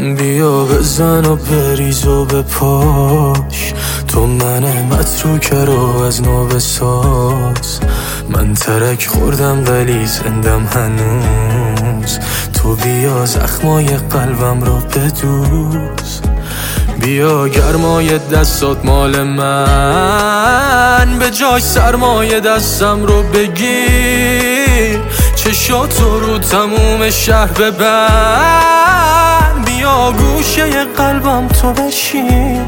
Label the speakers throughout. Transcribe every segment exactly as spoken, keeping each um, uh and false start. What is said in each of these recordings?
Speaker 1: بیا بزن و بریز و بپاش، تو من متروکه رو از نو بساز. من ترک خوردم ولی زندم هنوز، تو بیا زخمای قلبم رو بدوز. بیا گرمای دستات مال من، به جای سرمای دستم رو بگیر. چشاتو رو تموم شهر ببند، بیا گوشه قلبم تو بشین.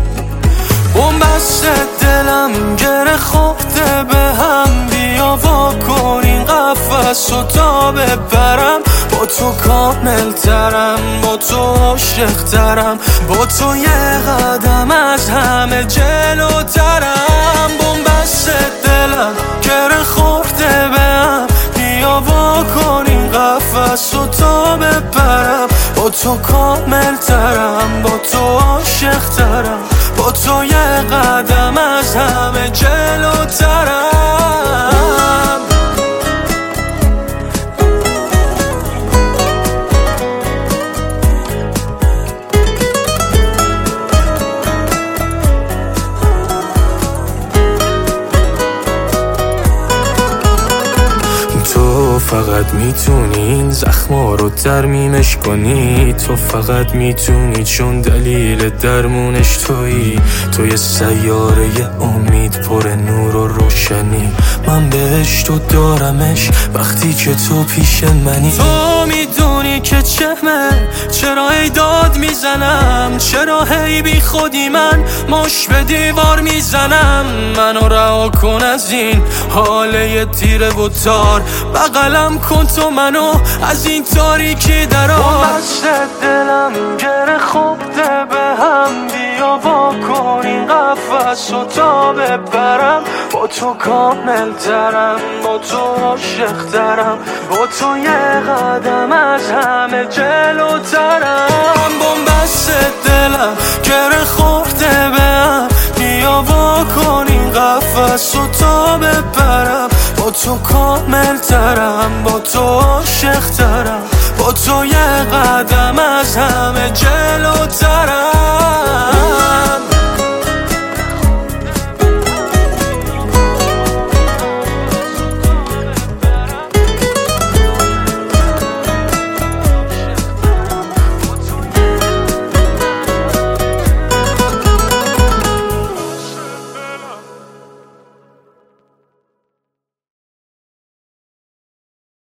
Speaker 1: بنبست دلم گره خورده به هم، بیا وا کن این قفس و تا ببرم. با تو کامل ترم، با تو عاشق ترم، با تو یه قدم از همه جلوترم. بنبست دلم گره خورده به هم، بیا وا کن این قفس و تا ببرم. با تو کامل ترم، با تو عاشق ترم، با تو یه قدم از همه جلوترم. تو فقط میتونی این زخما رو ترمیمش کنی، تو فقط میتونی چون دلیل درمونش تویی. تو یه سیاره امید پر نور و روشنی، من بهشتو دارمش وقتی که تو پیش منی. تو میدونی که چهمه چرا ای داد میزنم، چرا هی بی خودی من مش به دیوار میزنم. منو رها کن از این حاله تیره و تار، بغلم کن تو منو از این تاریکی درار. بنبست دلم گره خورده به هم، بیا وا کن این قفس و تا ببرم. با تو کامل ترم، با تو عاشق ترم، با تو یه قدم از همه جلوترم. بنبست دلم گره خورده به هم، بیا وا کن این قفس و تا ببرم. با تو کامل ترم، با تو عاشق ترم، با تو یه قدم از همه جلوترم.